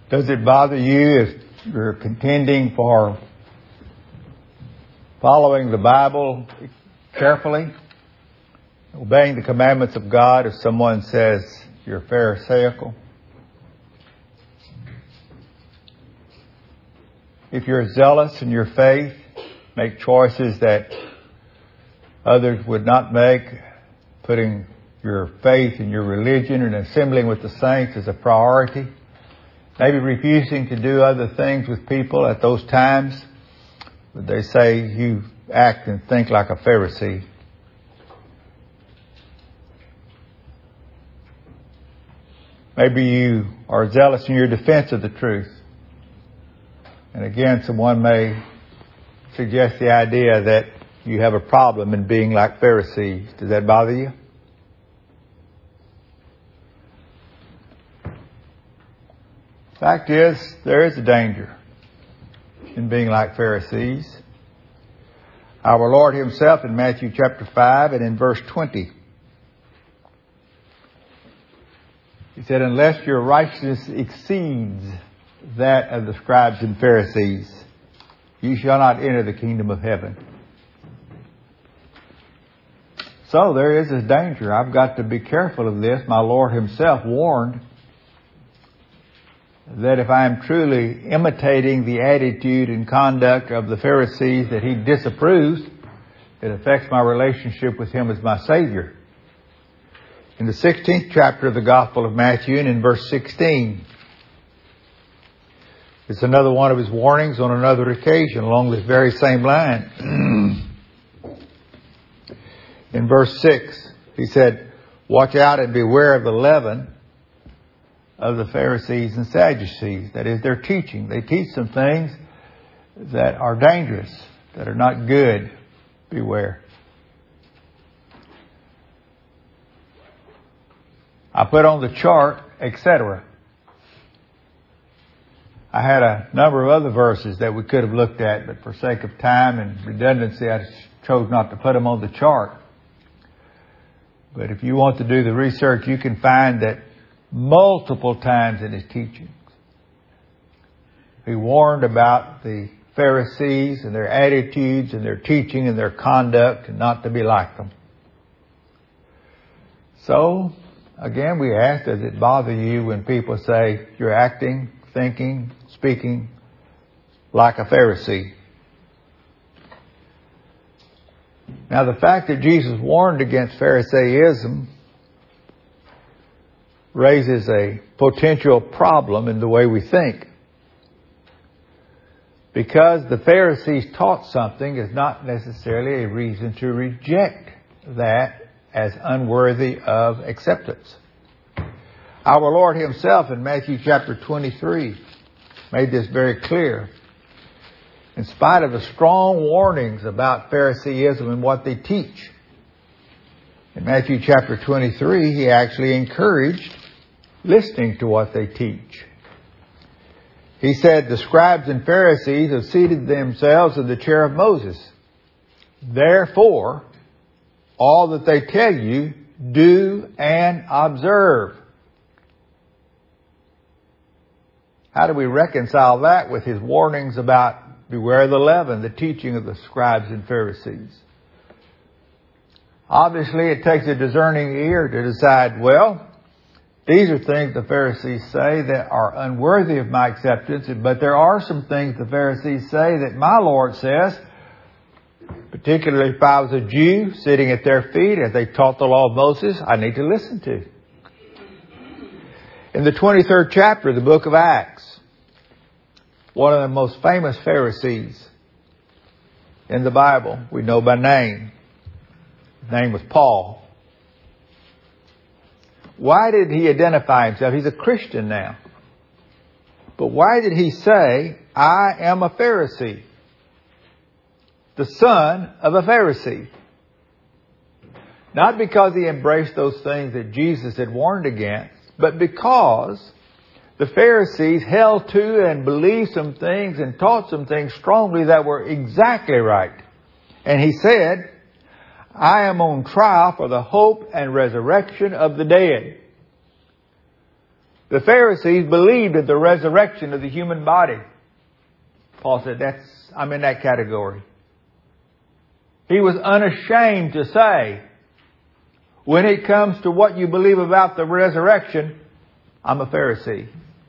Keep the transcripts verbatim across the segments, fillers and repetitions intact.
Does it bother you if you're contending for following the Bible carefully, obeying the commandments of God, if someone says you're pharisaical? If you're zealous in your faith, make choices that others would not make, putting your faith and your religion and assembling with the saints as a priority, maybe refusing to do other things with people at those times, would they say you act and think like a Pharisee? Maybe you are zealous in your defense of the truth. And again, someone may suggest the idea that you have a problem in being like Pharisees. Does that bother you? Fact is, there is a danger in being like Pharisees. Our Lord Himself in Matthew chapter five and in verse twenty, He said, unless your righteousness exceeds that of the scribes and Pharisees, you shall not enter the kingdom of heaven. So there is this danger. I've got to be careful of this. My Lord Himself warned that if I am truly imitating the attitude and conduct of the Pharisees that He disapproves, it affects my relationship with Him as my Savior. In the sixteenth chapter of the Gospel of Matthew and in verse sixteen, it's another one of His warnings on another occasion along this very same line. In verse six, He said, watch out and beware of the leaven of the Pharisees and Sadducees. That is, their teaching. They teach some things that are dangerous, that are not good. Beware. I put on the chart, et cetera. I had a number of other verses that we could have looked at, but for sake of time and redundancy, I chose not to put them on the chart. But if you want to do the research, you can find that multiple times in His teachings, He warned about the Pharisees and their attitudes and their teaching and their conduct and not to be like them. So, again, we ask, does it bother you when people say you're acting, thinking, speaking like a Pharisee? Now, the fact that Jesus warned against Pharisaism raises a potential problem in the way we think. Because the Pharisees taught something is not necessarily a reason to reject that as unworthy of acceptance. Our Lord Himself in Matthew chapter twenty-three made this very clear. In spite of the strong warnings about Pharisaism and what they teach, in Matthew chapter twenty-three, He actually encouraged listening to what they teach. He said, the scribes and Pharisees have seated themselves in the chair of Moses. Therefore, all that they tell you, do and observe. How do we reconcile that with His warnings about beware the leaven, the teaching of the scribes and Pharisees? Obviously, it takes a discerning ear to decide, well, these are things the Pharisees say that are unworthy of my acceptance, but there are some things the Pharisees say that my Lord says, particularly if I was a Jew sitting at their feet as they taught the law of Moses, I need to listen to. In the twenty-third chapter of the book of Acts, one of the most famous Pharisees in the Bible, we know by name. His name was Paul. Why did he identify himself? He's a Christian now. But why did he say, I am a Pharisee? The son of a Pharisee. Not because he embraced those things that Jesus had warned against, but because the Pharisees held to and believed some things and taught some things strongly that were exactly right. And he said, I am on trial for the hope and resurrection of the dead. The Pharisees believed in the resurrection of the human body. Paul said, "That's I'm in that category." He was unashamed to say, when it comes to what you believe about the resurrection, I'm a Pharisee.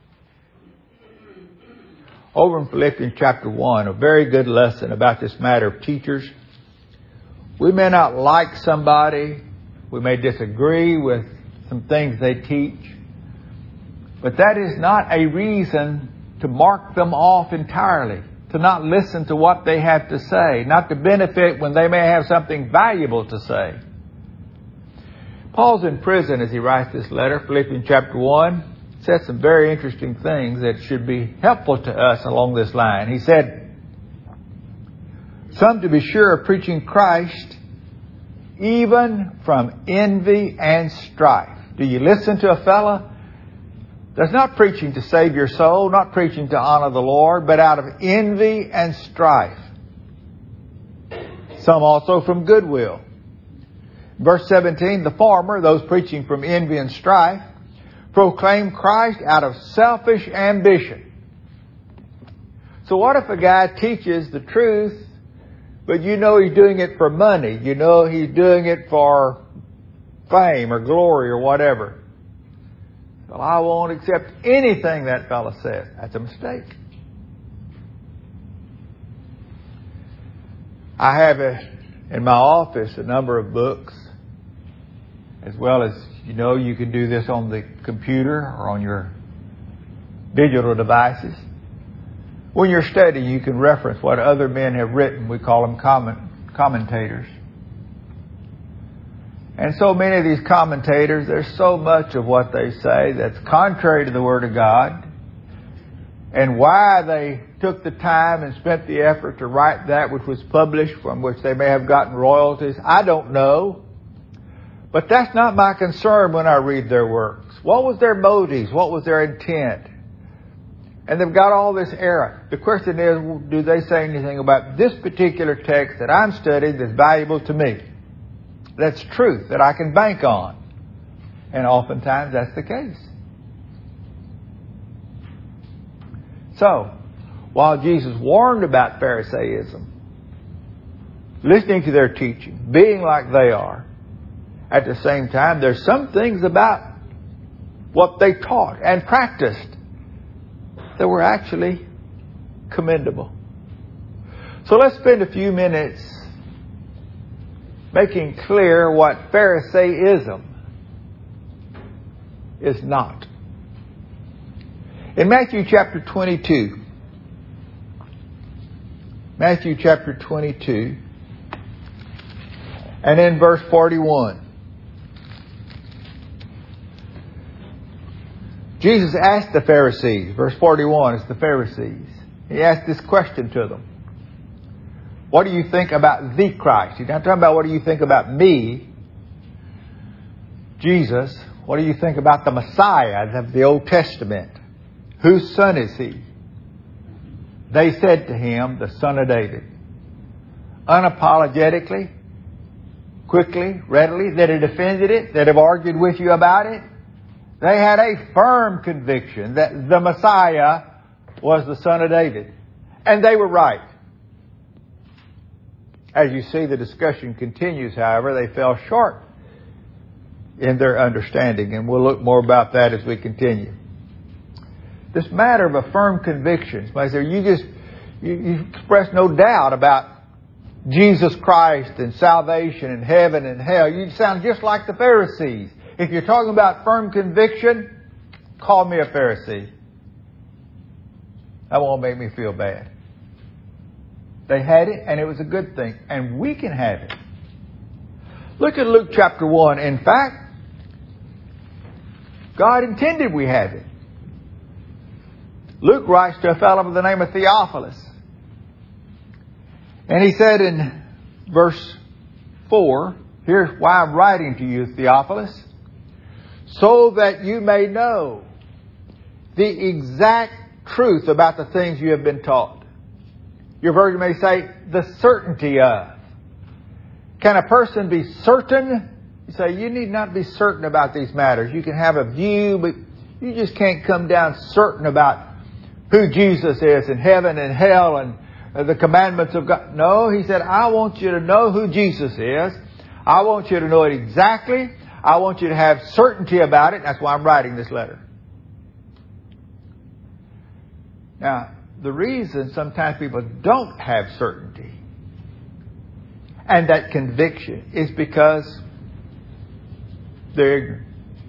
Over in Philippians chapter one, a very good lesson about this matter of teachers. We may not like somebody. We may disagree with some things they teach. But that is not a reason to mark them off entirely, to not listen to what they have to say, not to benefit when they may have something valuable to say. Paul's in prison as he writes this letter, Philippians chapter one. Said some very interesting things that should be helpful to us along this line. He said, "Some, to be sure, are preaching Christ even from envy and strife." Do you listen to a fella that's not preaching to save your soul, not preaching to honor the Lord, but out of envy and strife? Some also from goodwill. Verse seventeen, "The former," those preaching from envy and strife, "proclaim Christ out of selfish ambition." So what if a guy teaches the truth, but you know he's doing it for money? You know he's doing it for fame or glory or whatever. Well, I won't accept anything that fellow says. That's a mistake. I have a, in my office a number of books, as well as, you know, you can do this on the computer or on your digital devices. When you're studying, you can reference what other men have written. We call them comment, commentators. And so many of these commentators, there's so much of what they say that's contrary to the Word of God. And why they took the time and spent the effort to write that which was published, from which they may have gotten royalties, I don't know. But that's not my concern when I read their works. What was their motives? What was their intent? And they've got all this error. The question is, do they say anything about this particular text that I'm studying that's valuable to me? That's truth that I can bank on. And oftentimes that's the case. So, while Jesus warned about Pharisaism, listening to their teaching, being like they are, at the same time, there's some things about what they taught and practiced that were actually commendable. So let's spend a few minutes making clear what Pharisaism is not. In Matthew chapter twenty-two, Matthew chapter twenty-two, and in verse forty-one, Jesus asked the Pharisees, verse forty-one is the Pharisees. He asked this question to them. What do you think about the Christ? He's not talking about what do you think about me, Jesus. What do you think about the Messiah of the Old Testament? Whose son is he? They said to him, the son of David. Unapologetically, quickly, readily, that had defended it, that have argued with you about it. They had a firm conviction that the Messiah was the son of David. And they were right. As you see, the discussion continues, however, they fell short in their understanding. And we'll look more about that as we continue. This matter of a firm conviction, somebody said, you just, you, you express no doubt about Jesus Christ and salvation and heaven and hell. You sound just like the Pharisees. If you're talking about firm conviction, call me a Pharisee. That won't make me feel bad. They had it, and it was a good thing. And we can have it. Look at Luke chapter one. In fact, God intended we have it. Luke writes to a fellow by the name of Theophilus. And he said in verse four, here's why I'm writing to you, Theophilus, so that you may know the exact truth about the things you have been taught. Your version may say, the certainty of. Can a person be certain? You say, you need not be certain about these matters. You can have a view, but You just can't come down certain about who Jesus is and heaven and hell and the commandments of God. No, He said, I want you to know who Jesus is. I want you to know it exactly. I want you to have certainty about it. That's why I'm writing this letter. Now, the reason sometimes people don't have certainty and that conviction is because they're ignorant.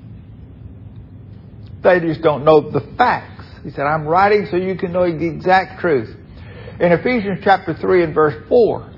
They just don't know the facts. He said, I'm writing so you can know the exact truth. In Ephesians chapter three and verse four,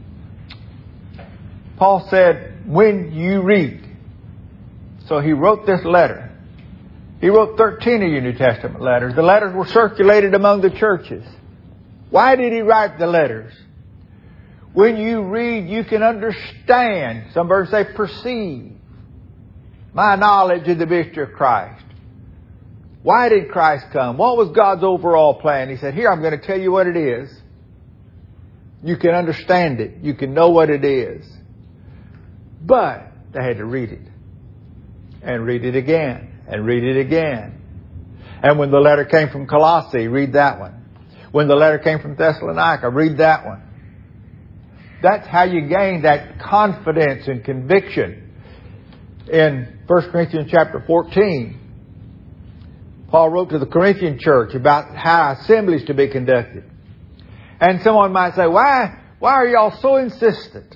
Paul said, when you read. So he wrote this letter. He wrote thirteen of your New Testament letters. The letters were circulated among the churches. Why did he write the letters? When you read, you can understand. Some versions say perceive my knowledge of the mystery of Christ. Why did Christ come? What was God's overall plan? He said, here, I'm going to tell you what it is. You can understand it. You can know what it is. But they had to read it. And read it again. And read it again. And when the letter came from Colossae, read that one. When the letter came from Thessalonica, read that one. That's how you gain that confidence and conviction. In First Corinthians chapter fourteen, Paul wrote to the Corinthian church about how assemblies to be conducted. And someone might say, why, why are y'all so insistent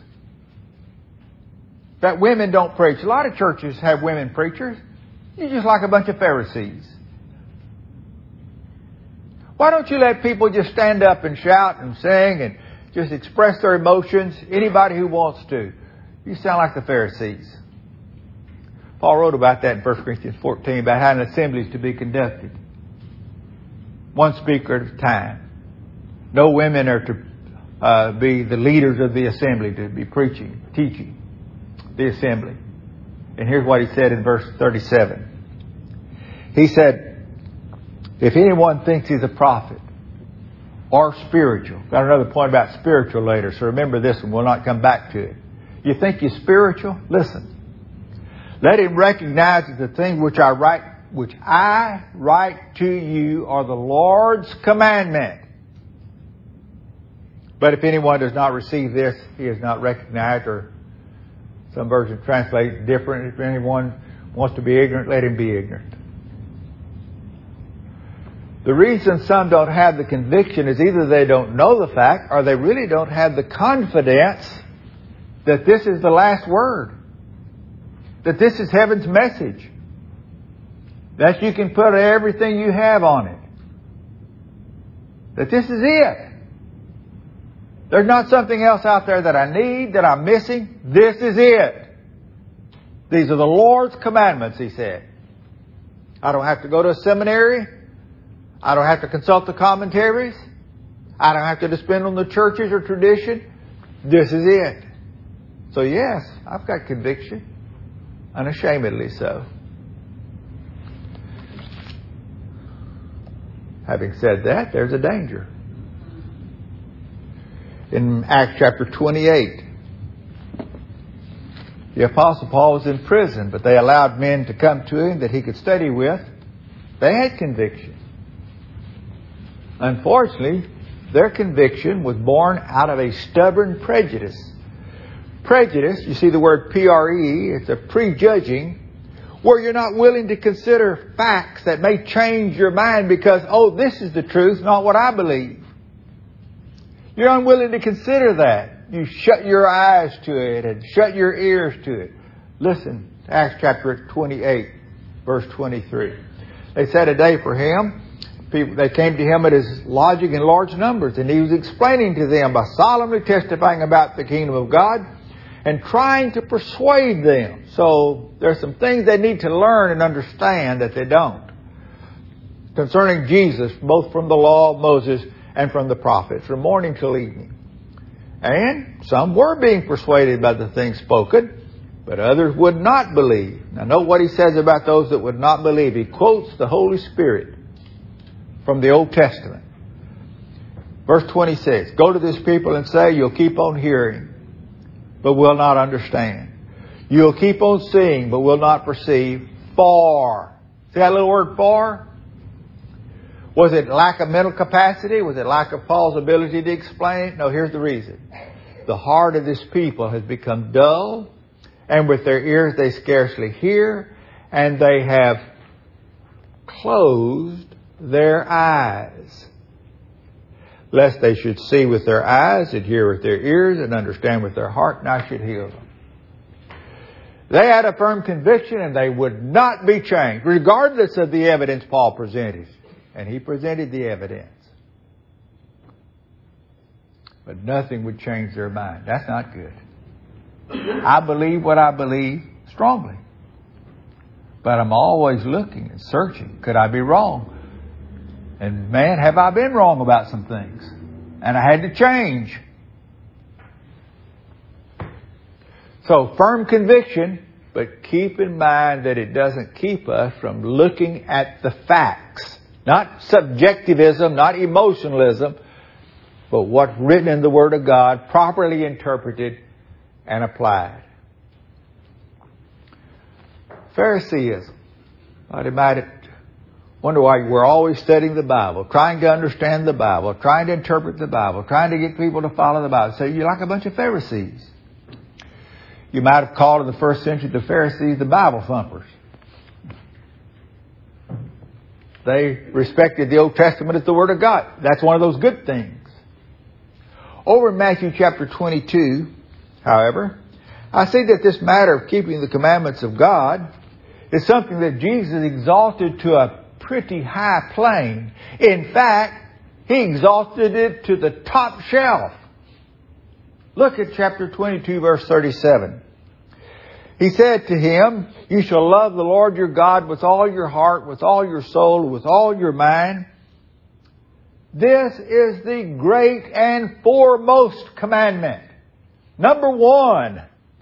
that women don't preach? A lot of churches have women preachers. You're just like a bunch of Pharisees. Why don't you let people just stand up and shout and sing and just express their emotions? Anybody who wants to. You sound like the Pharisees. Paul wrote about that in First Corinthians fourteen, about how an assembly is to be conducted. One speaker at a time. No women are to uh, be the leaders of the assembly, to be preaching, teaching the assembly. And here's what he said in verse thirty-seven. He said, if anyone thinks he's a prophet or spiritual. Got another point about spiritual later, so remember this one. We'll not come back to it. You think you're spiritual? Listen. Let him recognize that the thing which I write, which I write to you are the Lord's commandment. But if anyone does not receive this, he is not recognized, or some versions translate different. If anyone wants to be ignorant, let him be ignorant. The reason some don't have the conviction is either they don't know the fact or they really don't have the confidence that this is the last word. That this is heaven's message. That you can put everything you have on it. That this is it. There's not something else out there that I need, that I'm missing. This is it. These are the Lord's commandments, he said. I don't have to go to a seminary. I don't have to consult the commentaries. I don't have to depend on the churches or tradition. This is it. So yes, I've got conviction. Unashamedly so. Having said that, there's a danger. In Acts chapter twenty-eight, the Apostle Paul was in prison, but they allowed men to come to him that he could study with. They had conviction. Unfortunately, their conviction was born out of a stubborn prejudice. Prejudice, you see the word P R E, it's a prejudging, where you're not willing to consider facts that may change your mind because, oh, this is the truth, not what I believe. You're unwilling to consider that. You shut your eyes to it and shut your ears to it. Listen to Acts chapter twenty-eight, verse twenty-three. They set a day for him. People, they came to him at his lodging in large numbers, and he was explaining to them by solemnly testifying about the kingdom of God and trying to persuade them. So there's some things they need to learn and understand that they don't. Concerning Jesus, both from the law of Moses and from the prophets, from morning till evening. And some were being persuaded by the things spoken, but others would not believe. Now note what he says about those that would not believe. He quotes the Holy Spirit from the Old Testament. Verse twenty-six, go to this people and say, you'll keep on hearing, but will not understand. You'll keep on seeing, but will not perceive. For, See that little word for? Was it lack of mental capacity? Was it lack of Paul's ability to explain it? No, here's the reason. The heart of this people has become dull, and with their ears they scarcely hear, and they have closed their eyes, lest they should see with their eyes and hear with their ears and understand with their heart, and I should heal them. They had a firm conviction and they would not be changed, regardless of the evidence Paul presented. And he presented the evidence. But nothing would change their mind. That's not good. I believe what I believe strongly. But I'm always looking and searching. Could I be wrong? And man, have I been wrong about some things. And I had to change. So, firm conviction, but keep in mind that it doesn't keep us from looking at the facts. Not subjectivism, not emotionalism, but what's written in the Word of God, properly interpreted and applied. Phariseeism. Somebody might wonder why we're always studying the Bible, trying to understand the Bible, trying to interpret the Bible, trying to get people to follow the Bible. So you're like a bunch of Pharisees. You might have called in the first century the Pharisees the Bible thumpers. They respected the Old Testament as the Word of God. That's one of those good things. Over in Matthew chapter twenty-two, however, I see that this matter of keeping the commandments of God is something that Jesus exalted to a pretty high plane. In fact, He exalted it to the top shelf. Look at chapter twenty-two, verse thirty-seven. He said to him, you shall love the Lord your God with all your heart, with all your soul, with all your mind. This is the great and foremost commandment. Number one.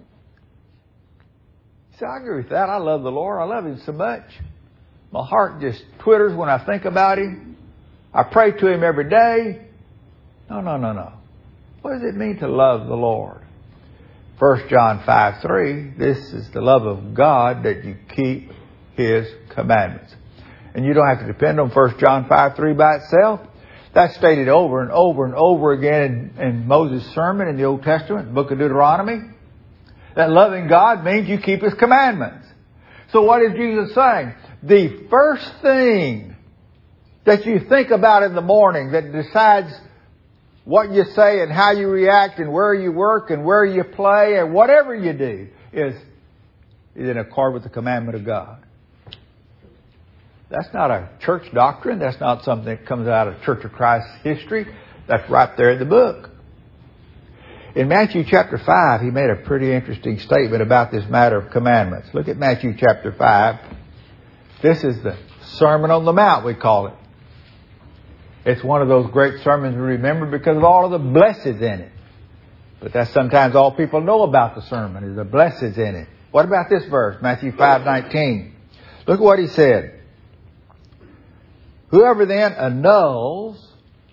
You say, I agree with that. I love the Lord. I love Him so much. My heart just twitters when I think about Him. I pray to Him every day. No, no, no, no. What does it mean to love the Lord? First John five three, this is the love of God, that you keep His commandments. And you don't have to depend on First John five three by itself. That's stated over and over and over again in, in Moses' sermon in the Old Testament, the book of Deuteronomy. That loving God means you keep His commandments. So what is Jesus saying? The first thing that you think about in the morning that decides what you say and how you react and where you work and where you play and whatever you do is, is in accord with the commandment of God. That's not a church doctrine. That's not something that comes out of Church of Christ history. That's right there in the book. In Matthew chapter five, He made a pretty interesting statement about this matter of commandments. Look at Matthew chapter five. This is the Sermon on the Mount, we call it. It's one of those great sermons we remember because of all of the blessings in it. But that's sometimes all people know about the sermon, is the blessings in it. What about this verse, Matthew five nineteen? Look at what He said. Whoever then annuls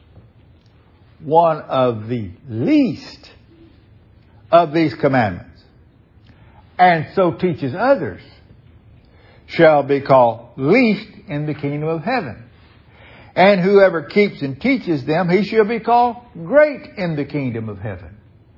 one of the least of these commandments and so teaches others shall be called least in the kingdom of heaven. And whoever keeps and teaches them, he shall be called great in the kingdom of heaven.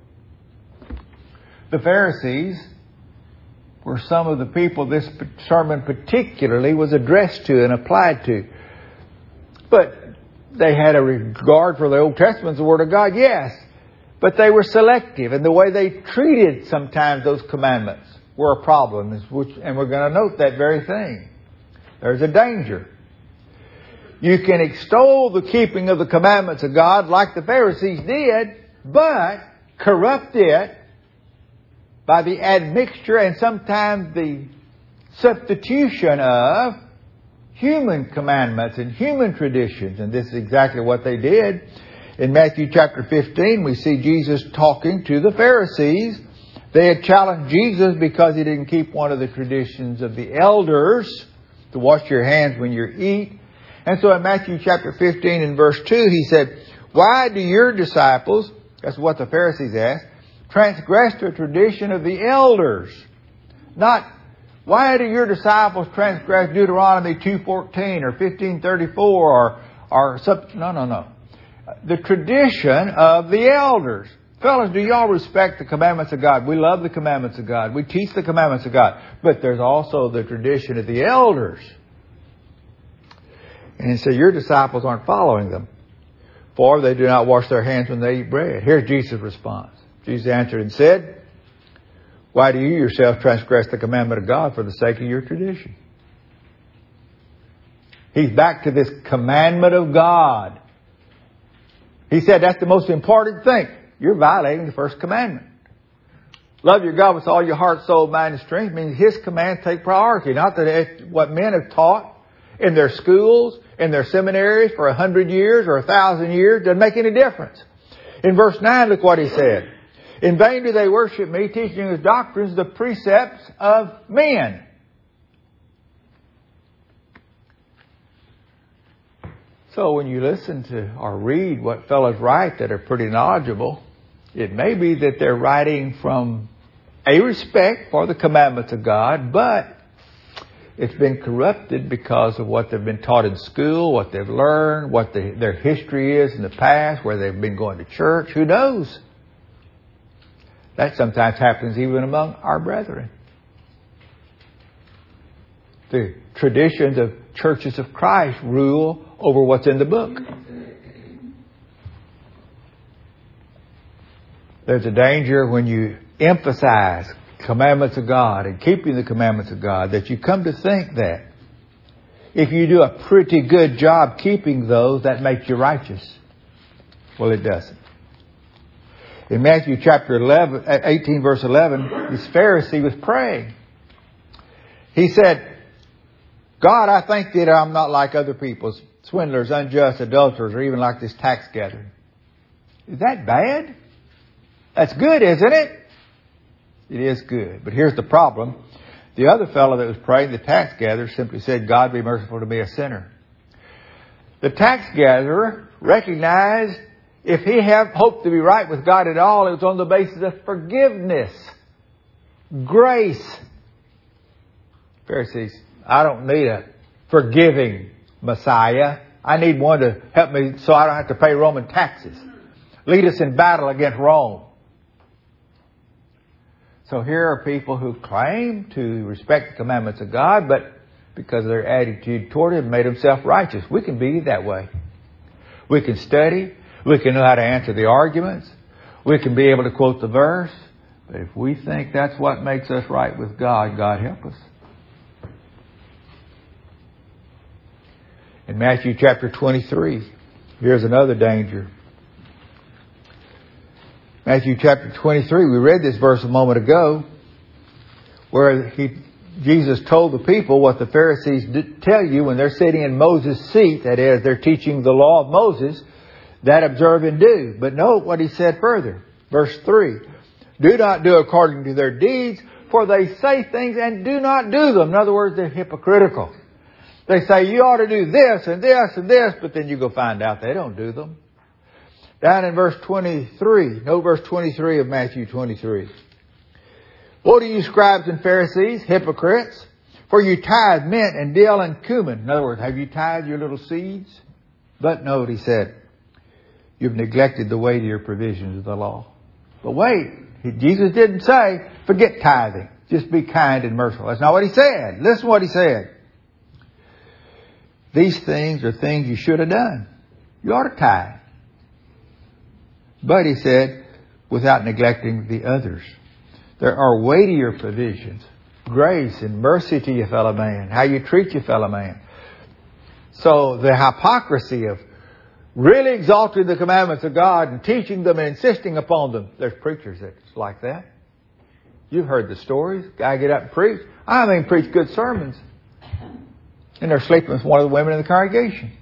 The Pharisees were some of the people this sermon particularly was addressed to and applied to. But they had a regard for the Old Testament, the Word of God, yes. But they were selective, and the way they treated sometimes those commandments were a problem. And we're going to note that very thing. There's a danger. You can extol the keeping of the commandments of God like the Pharisees did, but corrupt it by the admixture and sometimes the substitution of human commandments and human traditions. And this is exactly what they did. In Matthew chapter fifteen, we see Jesus talking to the Pharisees. They had challenged Jesus because He didn't keep one of the traditions of the elders to wash your hands when you eat. And so in Matthew chapter fifteen and verse two, He said, why do your disciples, that's what the Pharisees asked, transgress the tradition of the elders? Not Why do your disciples transgress Deuteronomy two fourteen or fifteen thirty-four or, or something? No, no, no. The tradition of the elders. Fellas, do y'all respect the commandments of God? We love the commandments of God. We teach the commandments of God. But there's also the tradition of the elders. And he said, your disciples aren't following them, for they do not wash their hands when they eat bread. Here's Jesus' response. Jesus answered and said, why do you yourself transgress the commandment of God for the sake of your tradition? He's back to this commandment of God. He said that's the most important thing. You're violating the first commandment. Love your God with all your heart, soul, mind, and strength means His commands take priority. Not that it's what men have taught in their schools, in their seminaries for a hundred years or a thousand years. Doesn't make any difference. In verse nine, look what He said. In vain do they worship me, teaching as doctrines the precepts of men. So when you listen to or read what fellows write that are pretty knowledgeable, it may be that they're writing from a respect for the commandments of God, but it's been corrupted because of what they've been taught in school, what they've learned, what the, their history is in the past, where they've been going to church. Who knows? That sometimes happens even among our brethren. The traditions of churches of Christ rule over what's in the book. There's a danger when you emphasize commandments of God and keeping the commandments of God that you come to think that if you do a pretty good job keeping those, that makes you righteous. Well, it doesn't. In Matthew chapter eleven, eighteen verse eleven, this Pharisee was praying. He said, God, I think that I'm not like other people, swindlers, unjust, adulterers, or even like this tax gatherer. Is that bad? That's good, isn't it? It is good. But here's the problem. The other fellow that was praying, the tax gatherer, simply said, God be merciful to me, a sinner. The tax gatherer recognized if he have hoped to be right with God at all, it was on the basis of forgiveness, grace. Pharisees, I don't need a forgiving Messiah. I need one to help me so I don't have to pay Roman taxes. Lead us in battle against Rome. So here are people who claim to respect the commandments of God, but because of their attitude toward Him, made them self-righteous. We can be that way. We can study. We can know how to answer the arguments. We can be able to quote the verse. But if we think that's what makes us right with God, God help us. In Matthew chapter twenty-three, here's another danger. Matthew chapter twenty-three, we read this verse a moment ago, where he, Jesus told the people what the Pharisees did tell you when they're sitting in Moses' seat, that is, they're teaching the law of Moses, that observe and do. But note what he said further. Verse three, do not do according to their deeds, for they say things and do not do them. In other words, they're hypocritical. They say you ought to do this and this and this, but then you go find out they don't do them. Down in verse twenty-three, note verse twenty-three of Matthew twenty-three. Woe to you, scribes and Pharisees, hypocrites, for you tithe mint and dill and cumin. In other words, have you tithed your little seeds? But note, he said, you've neglected the weightier provisions of the law. But wait, Jesus didn't say, forget tithing. Just be kind and merciful. That's not what He said. Listen to what He said. These things are things you should have done. You ought to tithe. But He said, without neglecting the others. There are weightier provisions. Grace and mercy to your fellow man. How you treat your fellow man. So the hypocrisy of really exalting the commandments of God and teaching them and insisting upon them. There's preachers that's like that. You've heard the stories. Guy get up and preach. I mean, preach good sermons. And they're sleeping with one of the women in the congregation.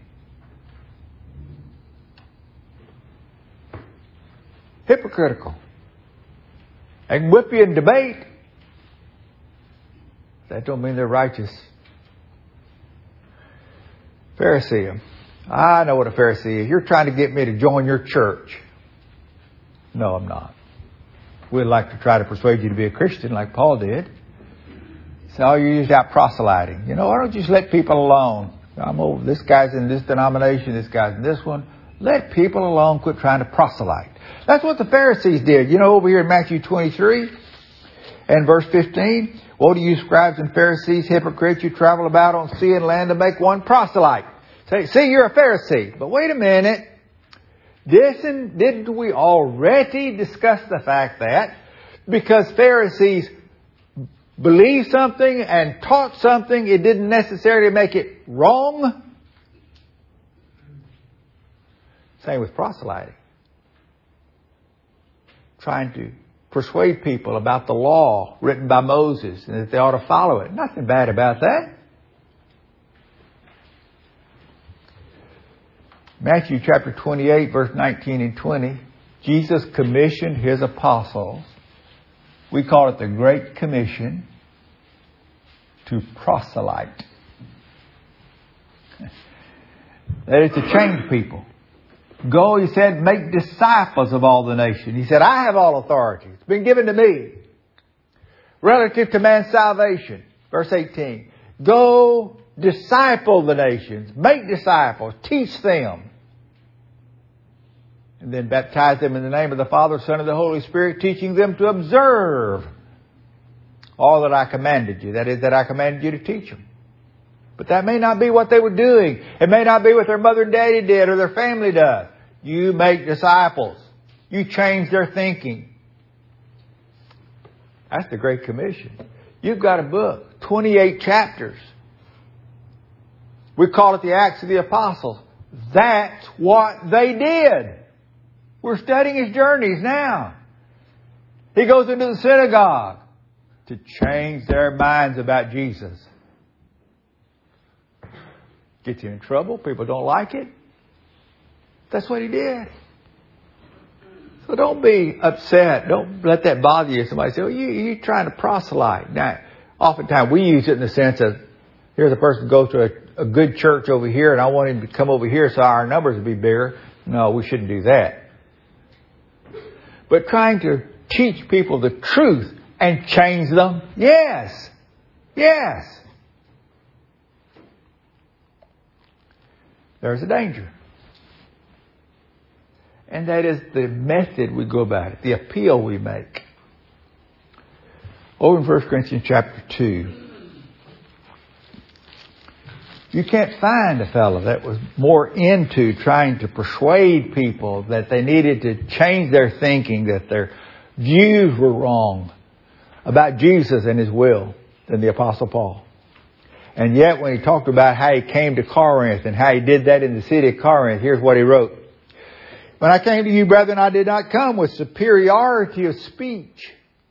Hypocritical. They can whip you in debate. That don't mean they're righteous. Pharisee. I know what a Pharisee is. You're trying to get me to join your church. No, I'm not. We'd like to try to persuade you to be a Christian like Paul did. So you're just out proselyting. You know, why don't you just let people alone? I'm over, this guy's in this denomination, this guy's in this one. Let people alone, quit trying to proselyte. That's what the Pharisees did. You know, over here in Matthew twenty-three and verse fifteen, woe to you scribes and Pharisees, hypocrites, you travel about on sea and land to make one proselyte. Say, see, you're a Pharisee. But wait a minute. Didn't, didn't we already discuss the fact that because Pharisees believed something and taught something, it didn't necessarily make it wrong? Same with proselyting. Trying to persuade people about the law written by Moses and that they ought to follow it. Nothing bad about that. Matthew chapter twenty-eight, verse nineteen and twenty, Jesus commissioned His apostles. We call it the Great Commission to proselyte. That is to change people. Go, He said, make disciples of all the nations. He said, I have all authority. It's been given to me. Relative to man's salvation. Verse eighteen. Go disciple the nations. Make disciples. Teach them. And then baptize them in the name of the Father, Son, and the Holy Spirit, teaching them to observe all that I commanded you. That is, that I commanded you to teach them. But that may not be what they were doing. It may not be what their mother and daddy did or their family does. You make disciples. You change their thinking. That's the Great Commission. You've got a book, twenty-eight chapters. We call it the Acts of the Apostles. That's what they did. We're studying His journeys now. He goes into the synagogue to change their minds about Jesus. Gets you in trouble. People don't like it. That's what He did. So don't be upset. Don't let that bother you. Somebody say, oh, you, you're trying to proselyte. Now, oftentimes we use it in the sense of, here's a person who goes to a, a good church over here and I want him to come over here so our numbers will be bigger. No, we shouldn't do that. But trying to teach people the truth and change them, yes. Yes. There's a danger. And that is the method we go about it, the appeal we make. Over in First Corinthians chapter two, you can't find a fellow that was more into trying to persuade people that they needed to change their thinking, that their views were wrong about Jesus and His will than the Apostle Paul. And yet when he talked about how he came to Corinth and how he did that in the city of Corinth, here's what he wrote. When I came to you, brethren, I did not come with superiority of speech.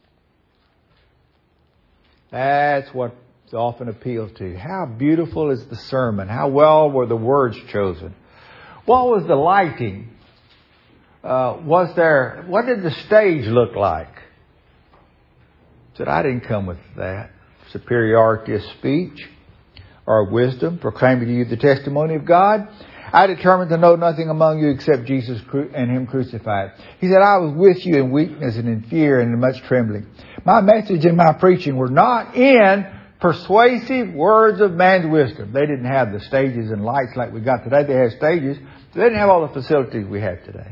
That's what often appealed to. How beautiful is the sermon? How well were the words chosen? What was the lighting? Uh, was there, what did the stage look like? I said, I didn't come with that. Superiority of speech or wisdom, proclaiming to you the testimony of God. I determined to know nothing among you except Jesus and Him crucified. He said, I was with you in weakness and in fear and in much trembling. My message and my preaching were not in persuasive words of man's wisdom. They didn't have the stages and lights like we got today. They had stages. They didn't have all the facilities we have today.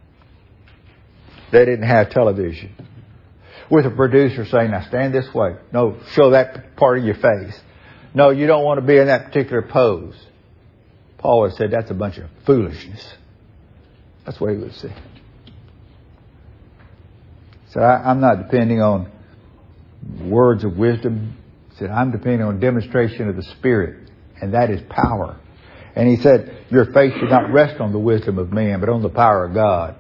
They didn't have television with a producer saying, now stand this way. No, show that part of your face. No, you don't want to be in that particular pose. Paul would have said that's a bunch of foolishness. That's what he would say. So I, I'm not depending on words of wisdom. He said, I'm depending on demonstration of the Spirit. And that is power. And he said, your faith should not rest on the wisdom of man, but on the power of God.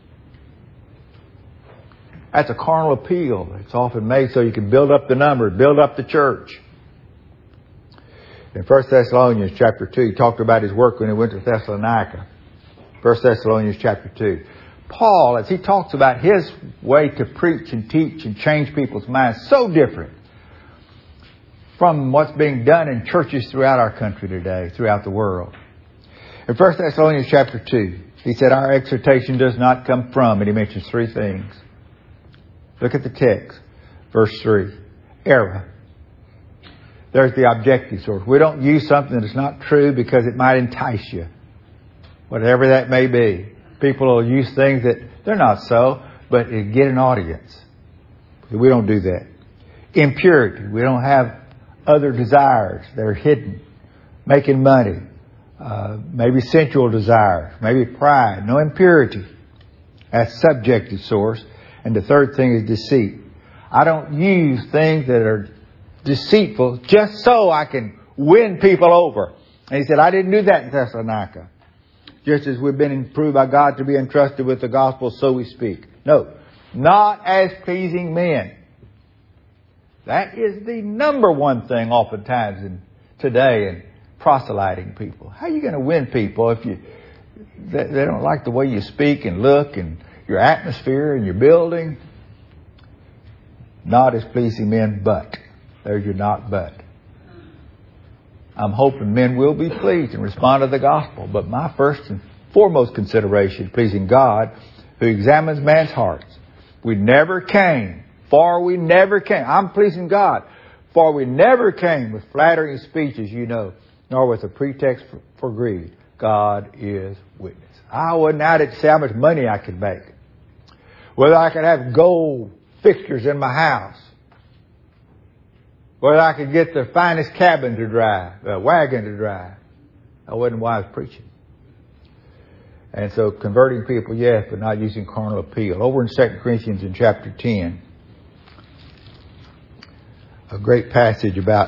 That's a carnal appeal. It's often made so you can build up the numbers, build up the church. In First Thessalonians chapter two, he talked about his work when he went to Thessalonica. First Thessalonians chapter two. Paul, as he talks about his way to preach and teach and change people's minds, so different from what's being done in churches throughout our country today, throughout the world. In First Thessalonians chapter two, he said, our exhortation does not come from, and he mentions three things. Look at the text. Verse three. Error. There's the objective source. We don't use something that's not true because it might entice you. Whatever that may be. People will use things that they're not so, but it get an audience. We don't do that. Impurity. We don't have other desires that are hidden. Making money. Uh, maybe sensual desires. Maybe pride. No impurity. That's subjective source. And the third thing is deceit. I don't use things that are deceitful just so I can win people over. And he said, I didn't do that in Thessalonica. Just as we've been improved by God to be entrusted with the gospel, so we speak. No, not as pleasing men. That is the number one thing oftentimes in today in proselyting people. How are you going to win people if you they, they don't like the way you speak and look and your atmosphere and your building? Not as pleasing men, but. There's your not but. I'm hoping men will be pleased and respond to the gospel. But my first and foremost consideration is pleasing God, who examines man's hearts. We never came, for we never came. I'm pleasing God, for we never came with flattering speeches, you know, nor with a pretext for, for greed. God is witness. I wasn't out to see how much money I could make. Whether I could have gold fixtures in my house. Whether I could get the finest cabin to drive, a wagon to drive. That wasn't why I was preaching. And so converting people, yes, but not using carnal appeal. Over in Second Corinthians in chapter ten, a great passage about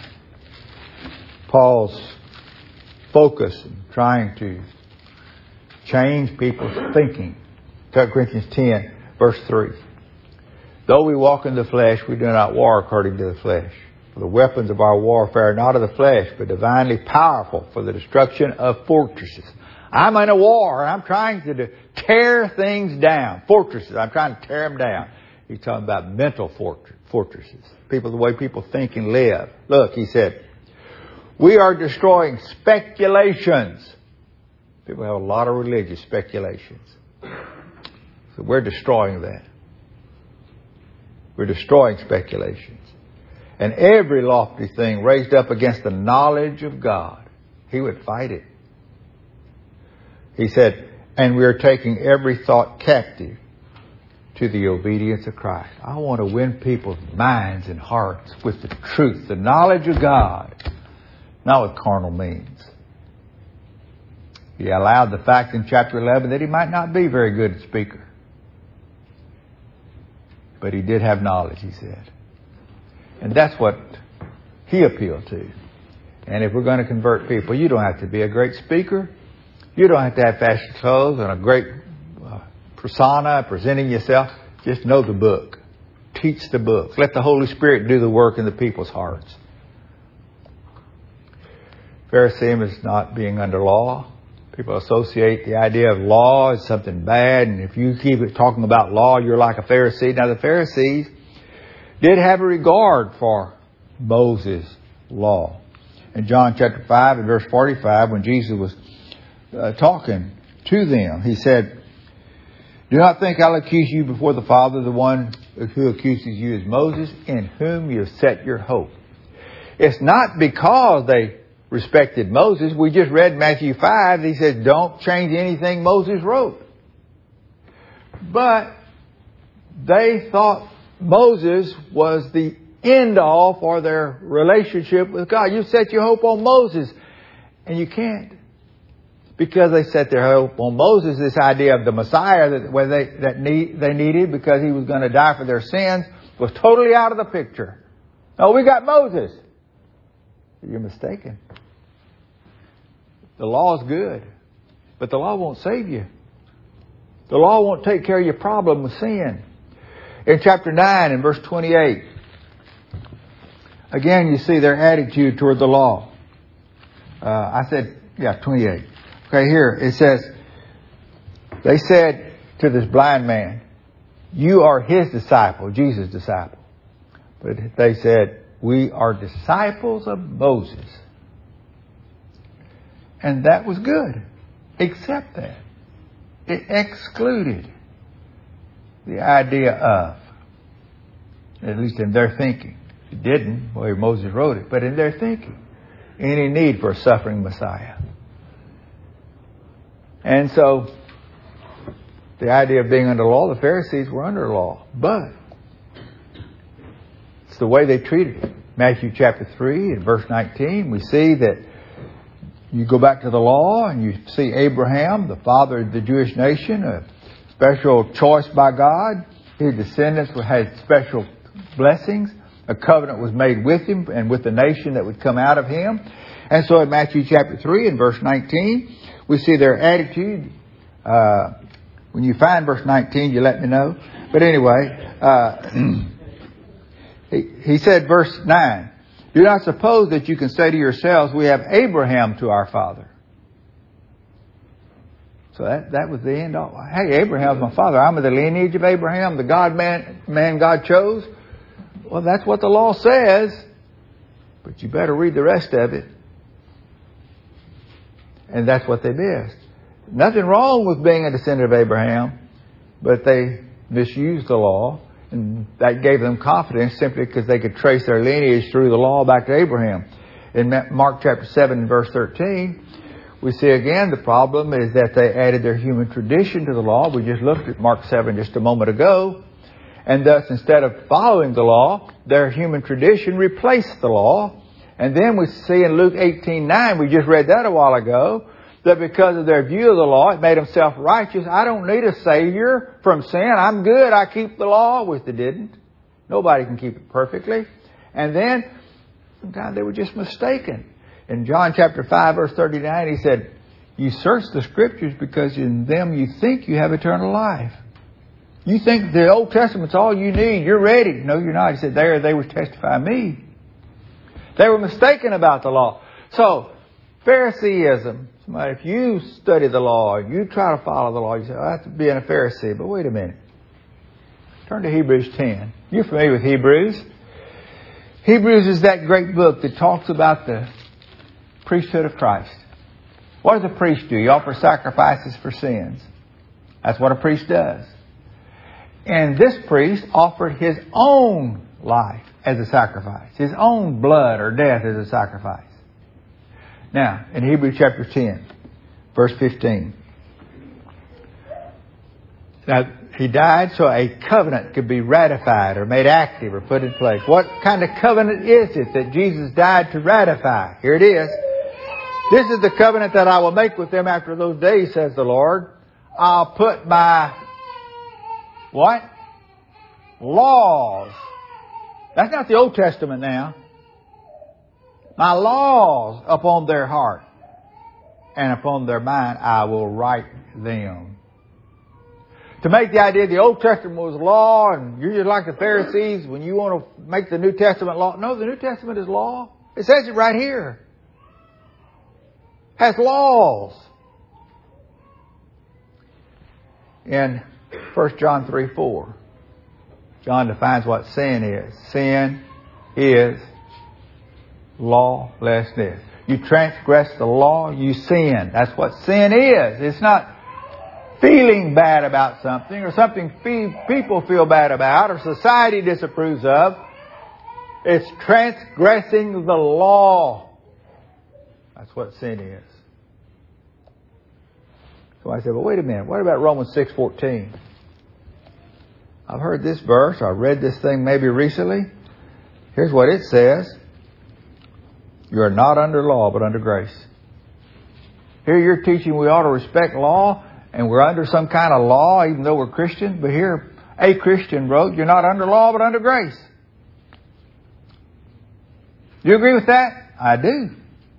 Paul's focus in trying to change people's thinking. Second Corinthians ten, verse three. Though we walk in the flesh, we do not war according to the flesh. For the weapons of our warfare are not of the flesh, but divinely powerful for the destruction of fortresses. I'm in a war, and I'm trying to tear things down. Fortresses, I'm trying to tear them down. He's talking about mental fortresses. People, the way people think and live. Look, he said, we are destroying speculations. People have a lot of religious speculations. So we're destroying that. We're destroying speculations. And every lofty thing raised up against the knowledge of God, he would fight it. He said, and we are taking every thought captive to the obedience of Christ. I want to win people's minds and hearts with the truth, the knowledge of God, not with carnal means. He allowed the fact in chapter eleven that he might not be very good speaker. But he did have knowledge, he said. And that's what he appealed to. And if we're going to convert people, you don't have to be a great speaker. You don't have to have fashion clothes and a great uh, persona, presenting yourself. Just know the book. Teach the book. Let the Holy Spirit do the work in the people's hearts. Pharisee is not being under law. People associate the idea of law as something bad, and if you keep talking about law, you're like a Pharisee. Now, the Pharisees did have a regard for Moses' law. In John chapter five and verse forty-five, when Jesus was uh, talking to them, he said, do not think I'll accuse you before the Father. The one who accuses you is Moses, in whom you have set your hope. It's not because they respected Moses. We just read Matthew five. He said, don't change anything Moses wrote. But they thought Moses was the end all for their relationship with God. You set your hope on Moses, and you can't. Because they set their hope on Moses, this idea of the Messiah that, where they, that need, they needed because he was going to die for their sins was totally out of the picture. No, we got Moses. You're mistaken. The law is good, but the law won't save you. The law won't take care of your problem with sin. In chapter nine and verse twenty-eight, again you see their attitude toward the law. Uh, I said, yeah, twenty-eight. Okay, here it says, they said to this blind man, you are his disciple, Jesus' disciple. But they said, we are disciples of Moses. And that was good, except that it excluded the idea of, at least in their thinking, It didn't, well, Moses wrote it, but in their thinking. Any need for a suffering Messiah. And so, the idea of being under law, the Pharisees were under law. But, it's the way they treated it. Matthew chapter three and verse nineteen, we see that you go back to the law and you see Abraham, the father of the Jewish nation, a special choice by God. His descendants had special blessings. A covenant was made with him and with the nation that would come out of him. And so in Matthew chapter three and verse nineteen, we see their attitude. Uh, when you find verse nineteen, you let me know. But anyway, uh, he, he said, verse nine, do not suppose that you can say to yourselves, we have Abraham to our father. So that, that was the end all. Hey, Abraham's my father. I'm of the lineage of Abraham, the God man, man God chose. Well, that's what the law says. But you better read the rest of it. And that's what they missed. Nothing wrong with being a descendant of Abraham, but they misused the law. And that gave them confidence simply because they could trace their lineage through the law back to Abraham. In Mark chapter seven and verse thirteen, we see again the problem is that they added their human tradition to the law. We just looked at Mark seven just a moment ago. And thus, instead of following the law, their human tradition replaced the law. And then we see in Luke eighteen nine, we just read that a while ago, that because of their view of the law, it made them self-righteous. I don't need a Savior from sin. I'm good. I keep the law, which they didn't. Nobody can keep it perfectly. And then, sometimes they were just mistaken. In John chapter five, verse thirty-nine, he said, you search the Scriptures because in them you think you have eternal life. You think the Old Testament's all you need. You're ready. No, you're not. He said, there they would testify me. They were mistaken about the law. So, Phariseeism. If you study the law, you try to follow the law, you say, oh, that's being a Pharisee. But wait a minute. Turn to Hebrews ten. You're familiar with Hebrews. Hebrews is that great book that talks about the priesthood of Christ. What does a priest do? He offers sacrifices for sins. That's what a priest does. And this priest offered his own life as a sacrifice. His own blood or death as a sacrifice. Now, in Hebrews chapter ten, verse fifteen. Now, he died so a covenant could be ratified or made active or put in place. What kind of covenant is it that Jesus died to ratify? Here it is. This is the covenant that I will make with them after those days, says the Lord. I'll put my, what? Laws. That's not the Old Testament now. My laws upon their heart and upon their mind I will write them. To make the idea the Old Testament was law and you're just like the Pharisees when you want to make the New Testament law. No, the New Testament is law. It says it right here. It has laws. In First John three four, John defines what sin is. Sin is lawlessness. You transgress the law, you sin. That's what sin is. It's not feeling bad about something or something people feel bad about or society disapproves of. It's transgressing the law. That's what sin is. So I said, well, wait a minute. What about Romans six fourteen? I've heard this verse. I read this thing maybe recently. Here's what it says. You are not under law, but under grace. Here you're teaching we ought to respect law, and we're under some kind of law, even though we're Christians. But here, a Christian wrote, you're not under law, but under grace. Do you agree with that? I do.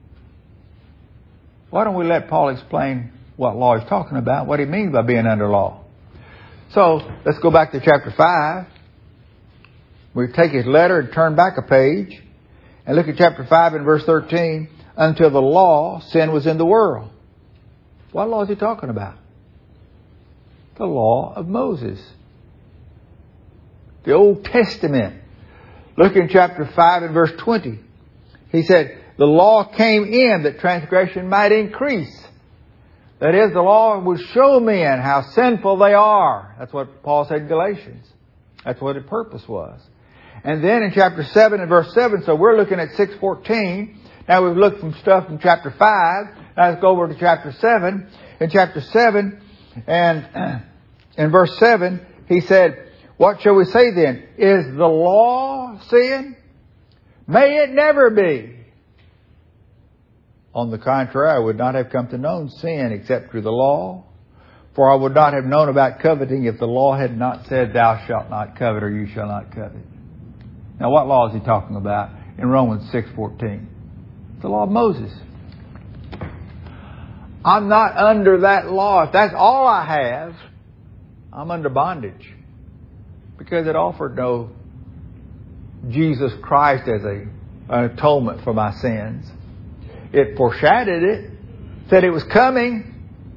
Why don't we let Paul explain what law he's talking about, what he means by being under law? So, let's go back to chapter five. We take his letter and turn back a page. And look at chapter five and verse thirteen. Until the law, sin was in the world. What law is he talking about? The law of Moses. The Old Testament. Look in chapter five and verse twenty. He said, the law came in that transgression might increase. That is, the law would show men how sinful they are. That's what Paul said in Galatians. That's what the purpose was. And then in chapter seven and verse seven, so we're looking at six fourteen. Now we've looked from stuff from chapter five. Now let's go over to chapter seven. In chapter seven and in verse seven, he said, what shall we say then? Is the law sin? May it never be. On the contrary, I would not have come to know sin except through the law. For I would not have known about coveting if the law had not said, thou shalt not covet, or you shall not covet. Now what law is he talking about in Romans six fourteen? The law of Moses. I'm not under that law. If that's all I have, I'm under bondage. Because it offered no Jesus Christ as a, an atonement for my sins. It foreshadowed it. Said it was coming.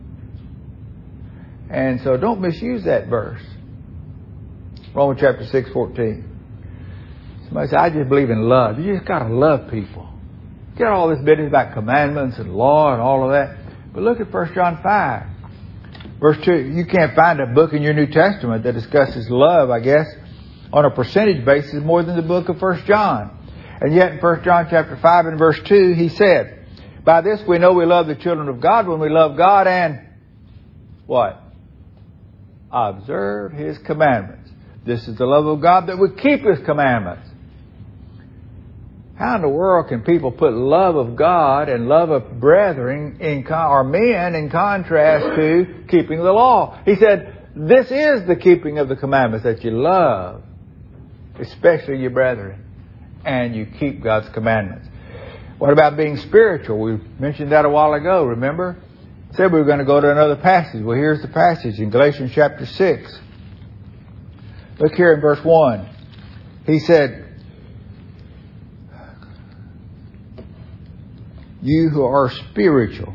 And so don't misuse that verse. Romans chapter six fourteen. Somebody said, I just believe in love. You just got to love people. Get all this business about commandments and law and all of that. But look at First John five. Verse two. You can't find a book in your New Testament that discusses love, I guess, on a percentage basis more than the book of First John. And yet in First John chapter five and verse two, he said, by this we know we love the children of God when we love God and what? Observe His commandments. This is the love of God, that we keep His commandments. How in the world can people put love of God and love of brethren in con- or men in contrast to keeping the law? He said, this is the keeping of the commandments, that you love, especially your brethren, and you keep God's commandments. What about being spiritual? We mentioned that a while ago, remember? Said we were going to go to another passage. Well, here's the passage in Galatians chapter six. Look here in verse one. He said, you who are spiritual,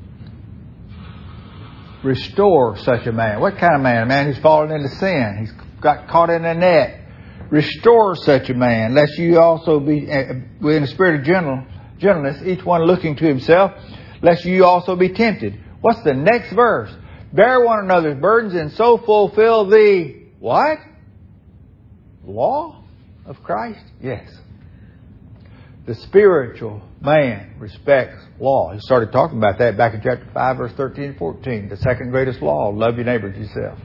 restore such a man. What kind of man? A man who's fallen into sin. He's got caught in a net. Restore such a man, lest you also be, uh, in a spirit of gentle, gentleness, each one looking to himself, lest you also be tempted. What's the next verse? Bear one another's burdens and so fulfill the what? Law of Christ? Yes. The spiritual man respects law. He started talking about that back in chapter five, verse thirteen and fourteen. The second greatest law, love your neighbor as yourself.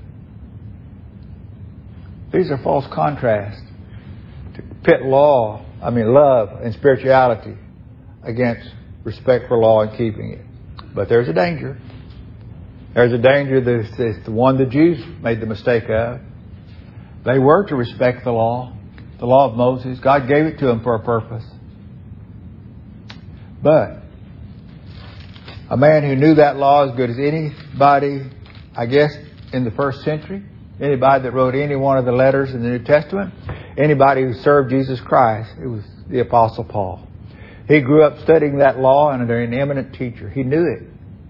These are false contrasts. To pit law, I mean love and spirituality against respect for law and keeping it. But there's a danger. There's a danger that it's the one the Jews made the mistake of. They were to respect the law, the law of Moses. God gave it to them for a purpose. But a man who knew that law as good as anybody, I guess, in the first century, anybody that wrote any one of the letters in the New Testament, anybody who served Jesus Christ, it was the Apostle Paul. He grew up studying that law and under an eminent teacher. He knew it.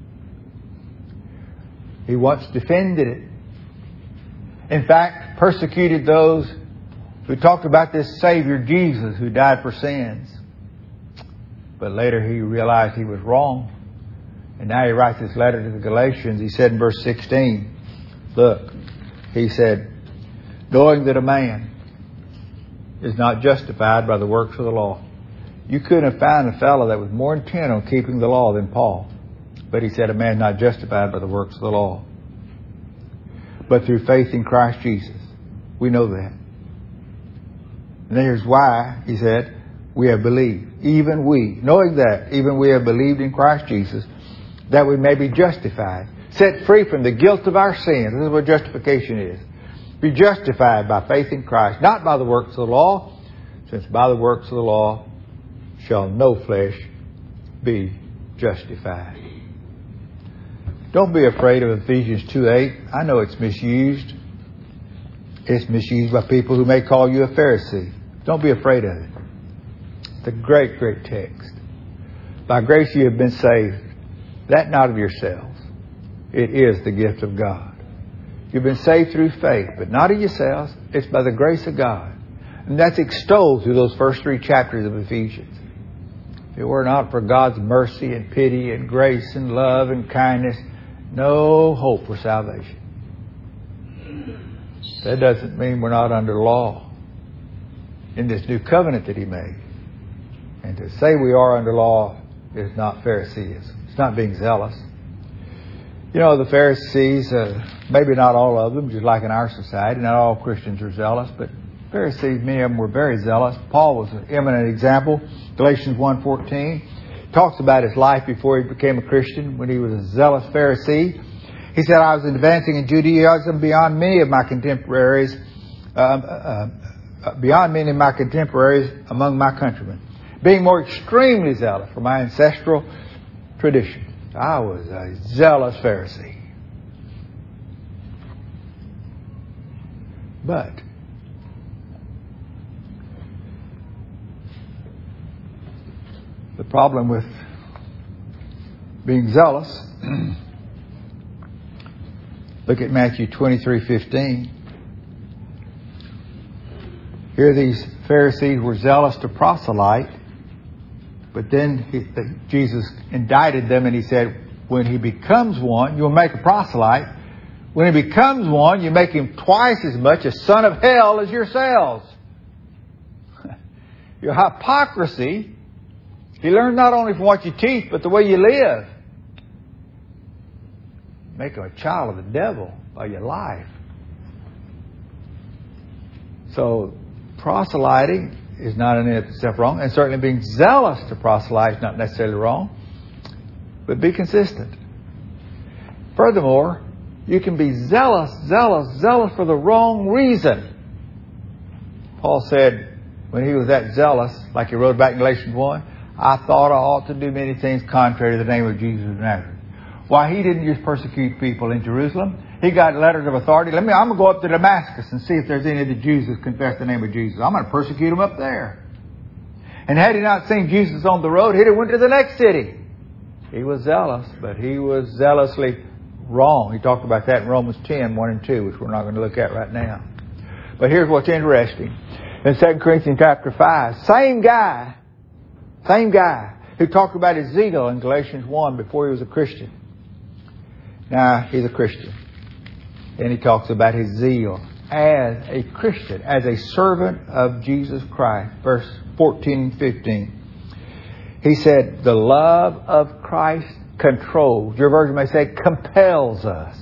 He once defended it. In fact, persecuted those who talked about this Savior Jesus who died for sins. But later he realized he was wrong. And now he writes this letter to the Galatians. He said in verse sixteen, look, he said, knowing that a man is not justified by the works of the law. You couldn't have found a fellow that was more intent on keeping the law than Paul. But he said a man not justified by the works of the law, but through faith in Christ Jesus. We know that. And here's why, he said, we have believed. Even we, knowing that, even we have believed in Christ Jesus, that we may be justified, set free from the guilt of our sins. This is what justification is. Be justified by faith in Christ, not by the works of the law, since by the works of the law shall no flesh be justified. Don't be afraid of Ephesians two eight. I know it's misused. It's misused by people who may call you a Pharisee. Don't be afraid of it. It's a great, great text. By grace you have been saved, that not of yourselves. It is the gift of God. You've been saved through faith, but not of yourselves. It's by the grace of God. And that's extolled through those first three chapters of Ephesians. If it were not for God's mercy and pity and grace and love and kindness, no hope for salvation. That doesn't mean we're not under law. in this new covenant that He made. And to say we are under law is not Phariseeism. It's not being zealous. You know, the Pharisees, uh, maybe not all of them, just like in our society, not all Christians are zealous, but Pharisees, many of them were very zealous. Paul was an eminent example. Galatians one fourteen talks about his life before he became a Christian, when he was a zealous Pharisee. He said, I was advancing in Judaism beyond many of my contemporaries, uh, uh, uh, beyond many of my contemporaries among my countrymen, being more extremely zealous for my ancestral tradition. I was a zealous Pharisee. But the problem with being zealous, look at Matthew twenty-three fifteen. Here these Pharisees were zealous to proselyte, but then he, Jesus indicted them and He said, when he becomes one, you'll make a proselyte. When he becomes one, you make him twice as much a son of hell as yourselves. Your hypocrisy, He learned not only from what you teach, but the way you live. Make him a child of the devil by your life. So, proselyting is not in itself wrong, and certainly being zealous to proselyte is not necessarily wrong, but be consistent. Furthermore, you can be zealous, zealous, zealous for the wrong reason. Paul said, when he was that zealous, like he wrote back in Galatians one, I thought I ought to do many things contrary to the name of Jesus of Nazareth. Why, he didn't just persecute people in Jerusalem. He got letters of authority. Let me, I'm going to go up to Damascus and see if there's any of the Jews that confess the name of Jesus. I'm going to persecute them up there. And had he not seen Jesus on the road, he'd have went to the next city. He was zealous, but he was zealously wrong. He talked about that in Romans ten, one and two, which we're not going to look at right now. But here's what's interesting. In Second Corinthians chapter five, same guy, same guy who talked about his zeal in Galatians one before he was a Christian. Now he's a Christian. And he talks about his zeal as a Christian, as a servant of Jesus Christ. Verse fourteen and fifteen. He said, the love of Christ controls. Your version may say compels us.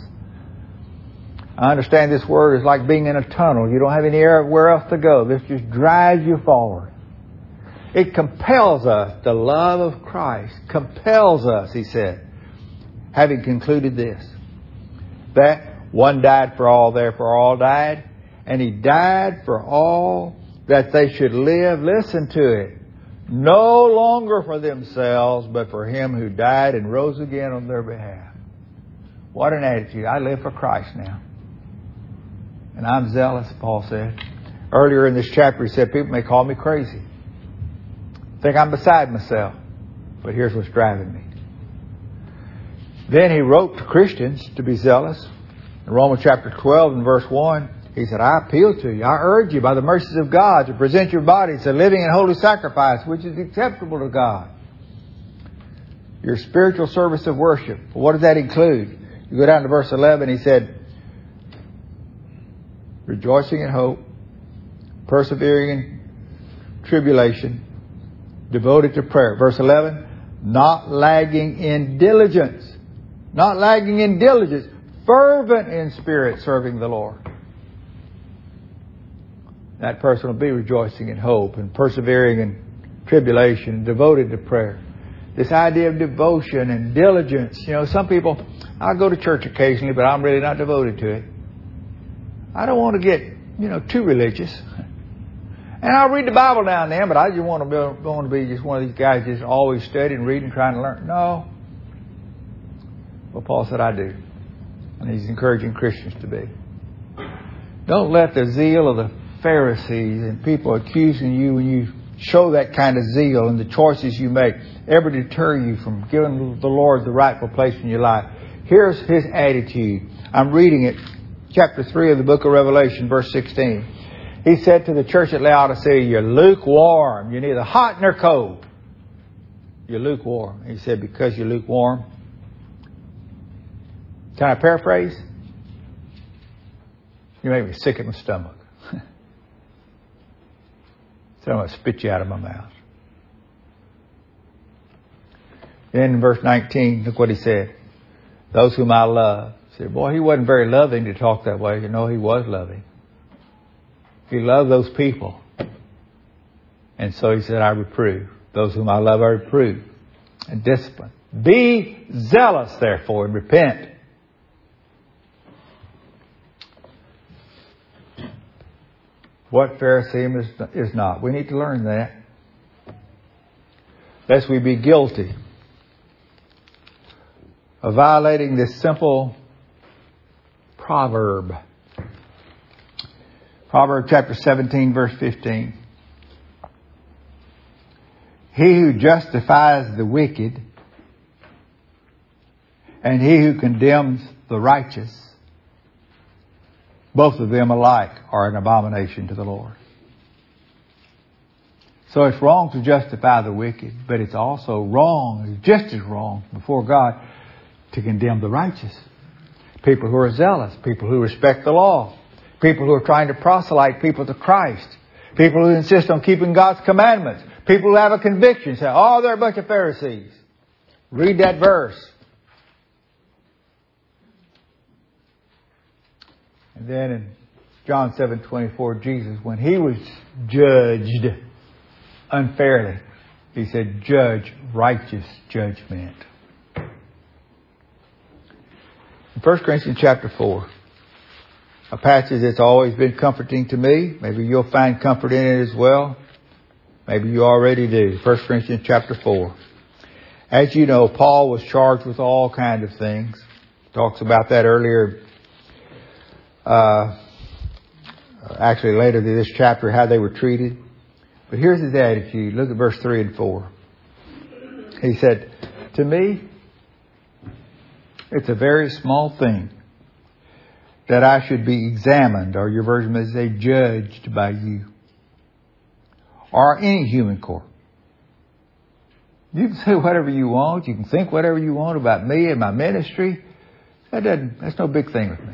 I understand this word is like being in a tunnel. You don't have anywhere else to go. This just drives you forward. It compels us. The love of Christ compels us, he said, having concluded this, that one died for all, therefore all died, and He died for all that they should live. Listen to it. No longer for themselves, but for Him who died and rose again on their behalf. What an attitude. I live for Christ now. And I'm zealous, Paul said. Earlier in this chapter, he said, people may call me crazy. Think I'm beside myself. But here's what's driving me. Then he wrote to Christians to be zealous. In Romans chapter twelve and verse one, he said, I appeal to you, I urge you by the mercies of God to present your bodies a living and holy sacrifice, which is acceptable to God. Your spiritual service of worship. Well, what does that include? You go down to verse eleven, he said, rejoicing in hope, persevering in tribulation, devoted to prayer. Verse eleven, not lagging in diligence. Not lagging in diligence. Fervent in spirit, serving the Lord. That person will be rejoicing in hope and persevering in tribulation and devoted to prayer. This idea of devotion and diligence. You know, some people, I'll go to church occasionally, but I'm really not devoted to it. I don't want to get, you know, too religious. And I'll read the Bible now and then, but I just want to be, want to be just one of these guys just always studying, reading, trying to learn. No. Well, Paul said, I do. And he's encouraging Christians to be. Don't let the zeal of the Pharisees and people accusing you when you show that kind of zeal and the choices you make ever deter you from giving the Lord the rightful place in your life. Here's his attitude. I'm reading it, chapter three of the book of Revelation, verse sixteen. He said to the church at Laodicea, you're lukewarm. You're neither hot nor cold. You're lukewarm. He said, because you're lukewarm. Can I paraphrase? You make me sick in my stomach. So I'm going to spit you out of my mouth. Then in verse nineteen, look what he said. Those whom I love. He said, boy, he wasn't very loving to talk that way. You know, he was loving. He loved those people. And so he said, I reprove. Those whom I love, I reprove and discipline. Be zealous, therefore, and repent. What Pharisee is, is not. We need to learn that. Lest we be guilty of violating this simple proverb. Proverbs chapter seventeen, verse fifteen. He who justifies the wicked and he who condemns the righteous, both of them alike are an abomination to the Lord. So it's wrong to justify the wicked, but it's also wrong, it's just as wrong before God to condemn the righteous. People who are zealous, people who respect the law, people who are trying to proselyte people to Christ, people who insist on keeping God's commandments, people who have a conviction, say, oh, they're a bunch of Pharisees. Read that verse. And then in John seven twenty-four, Jesus, when he was judged unfairly, he said, judge righteous judgment. In First Corinthians chapter four, a passage that's always been comforting to me. Maybe you'll find comfort in it as well. Maybe you already do. First Corinthians chapter four. As you know, Paul was charged with all kinds of things. Talks about that earlier. Uh, actually later in this chapter, how they were treated. But here's his attitude. Look at verse three and four. He said, to me, it's a very small thing that I should be examined, or your version may say judged by you, or any human court. You can say whatever you want. You can think whatever you want about me and my ministry. That doesn't, that's no big thing with me.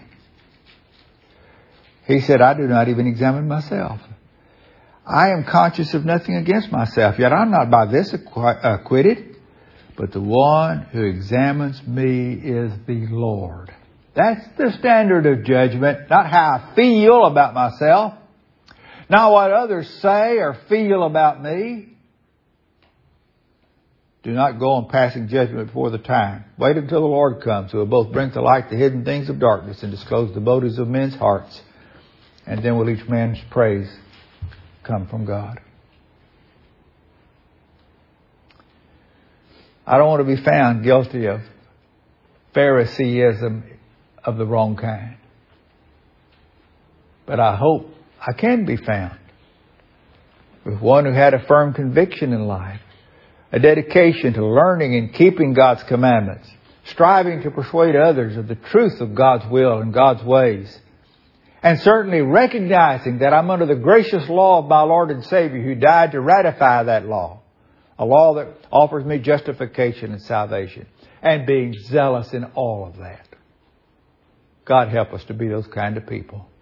He said, I do not even examine myself. I am conscious of nothing against myself, yet I'm not by this acquitted, but the one who examines me is the Lord. That's the standard of judgment, not how I feel about myself, not what others say or feel about me. Do not go on passing judgment before the time. Wait until the Lord comes, who will both bring to light the hidden things of darkness and disclose the motives of men's hearts. And then will each man's praise come from God. I don't want to be found guilty of Phariseeism of the wrong kind. But I hope I can be found with one who had a firm conviction in life, a dedication to learning and keeping God's commandments, striving to persuade others of the truth of God's will and God's ways, and certainly recognizing that I'm under the gracious law of my Lord and Savior who died to ratify that law, a law that offers me justification and salvation, and being zealous in all of that. God help us to be those kind of people.